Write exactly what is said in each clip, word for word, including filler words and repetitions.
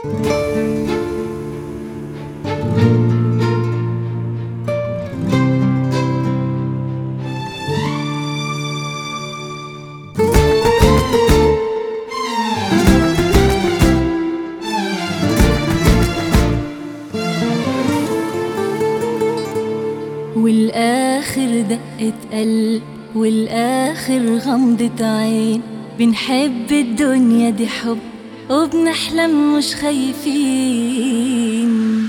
والآخر دقة قلب والآخر غمضة عين، بنحب الدنيا دي حب وبنحلم مش خايفين.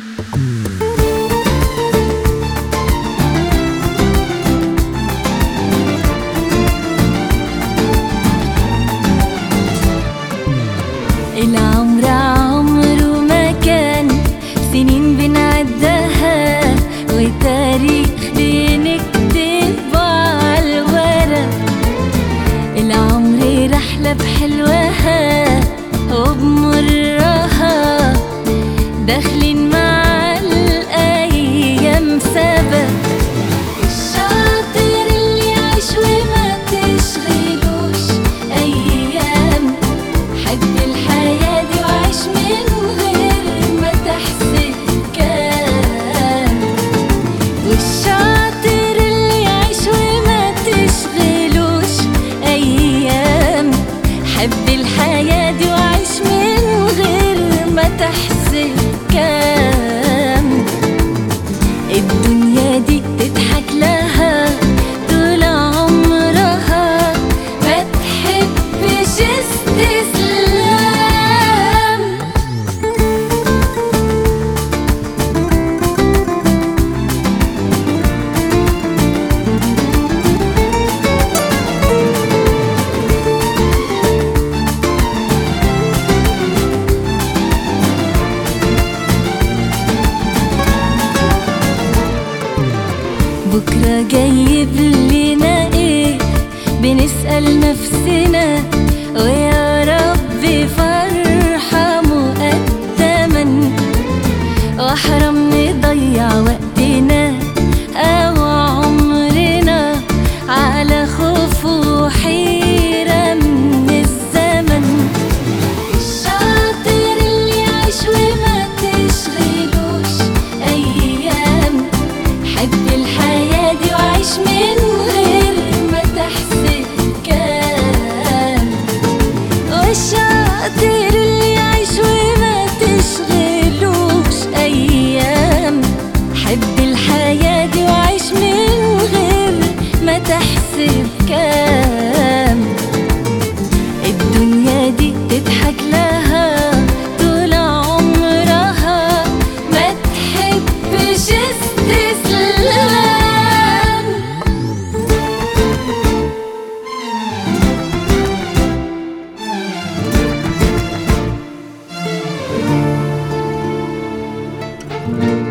العمر عمره ما كان سنين بنعدها، وتاريخ بنكتبه عالورق. العمر رحلة بحلوها وبمرها، داخلين مع الأيام سبق. الشاطر اللي يعيش وما تشغلوش أيام، حب الحياة دي وعيش من غير ما تحسب كام. والشاطر اللي يعيش وما تشغلوش أيام، حب الحياة دي وعيش من غير ما تحسب كام. الدنيا دي تضحك لها طول عمرها، ما تحبش استسلام. بكرة جايب لنا ايه؟ بنسأل نفسنا، ويا رب فرحة مقدما، واحرم نضيع وقتنا او عمرنا على خوف وحيرة من الزمن. الشاطر اللي يعيش وما تشغلوش أيام، حب الحياة دي وعيش من غير ما تحسب كام. والشاطر اللي يعيش وما تشغلوش أيام، حب الحياة دي وعيش من غير ما تحسب كام. الدنيا دي تضحك لها طول عمرها، ما تحبش استسلام.